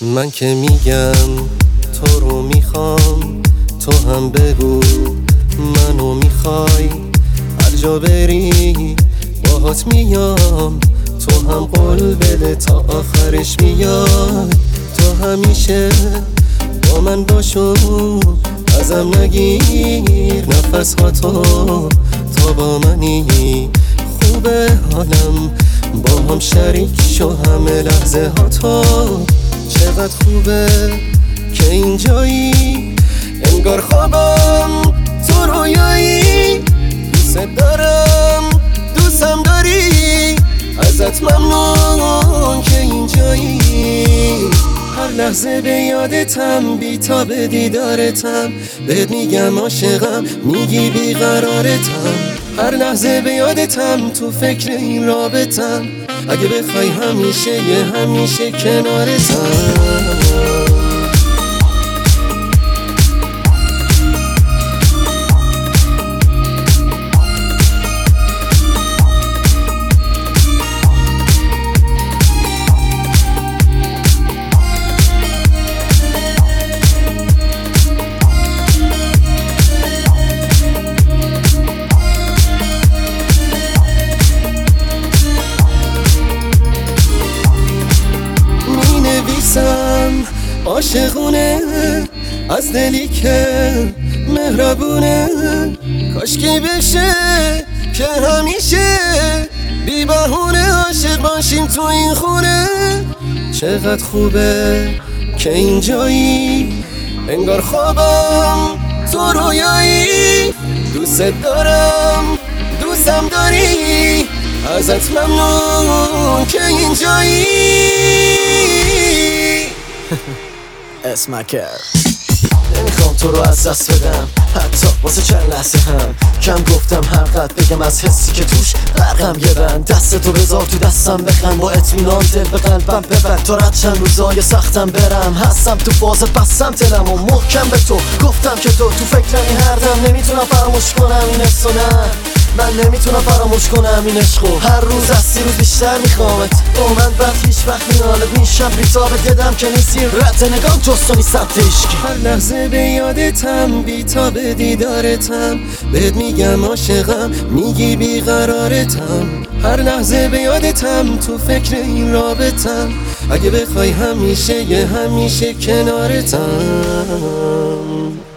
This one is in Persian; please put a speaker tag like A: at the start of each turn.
A: من که میگم تو رو میخوام، تو هم بگو منو میخوای. هر جا بری باهات میام، تو هم قول بده تا آخرش میاد. تو همیشه با من باشو، ازم نگیر نفس ها تا با منی. خوبه حالم با هم شریک شو همه لحظه ها تو. چقدر خوبه که اینجایی، انگار خوابم تو رویایی. دوست دارم دوستم داری، ازت ممنون که اینجایی. هر لحظه به یادتم، بی تا به دیدارتم. بهت میگم عاشقم، میگی بیقرارتم. هر لحظه به یادتم، تو فکر این رابطم. اگه بخوای همیشه کنارتم. عاشقونه از دلی که مهربونه، کاشکی بشه که همیشه بی بهونه عاشق باشیم تو این خونه. چقدر خوبه که اینجایی، انگار خوابم تو رویایی. دوست دارم دوستم داری، ازت ممنون که اینجایی.
B: اسمکر نمیخوام تو رو از دست بدم، حتی واسه چند لحظه هم. کم گفتم هر قد بگم از حسی که توش برقم یه بند. دست تو بذار تو دستم بخند، با اطمینان دل به قلبم ببند. تا رد چند روزای سختم برم، هستم تو فازت بستم دلم و محکم به تو گفتم که تو فکرمی هر دم. نمیتونم فراموش کنم این حسو، نه من نمیتونم فراموش کنم این عشقو. هر روز از 30 روز بیشتر میخوامت، با من بعد هیچ وقت میالت میشم. بیتابت دیدم که نیستی، رد نگام جستو نیستم تشکی.
A: هر لحظه به یادتم، بی تا به دیدارتم. بهت میگم عاشقم، میگی بیقرارتم. هر لحظه به یادتم، تو فکر این رابطم. اگه بخوای همیشه کنارتم.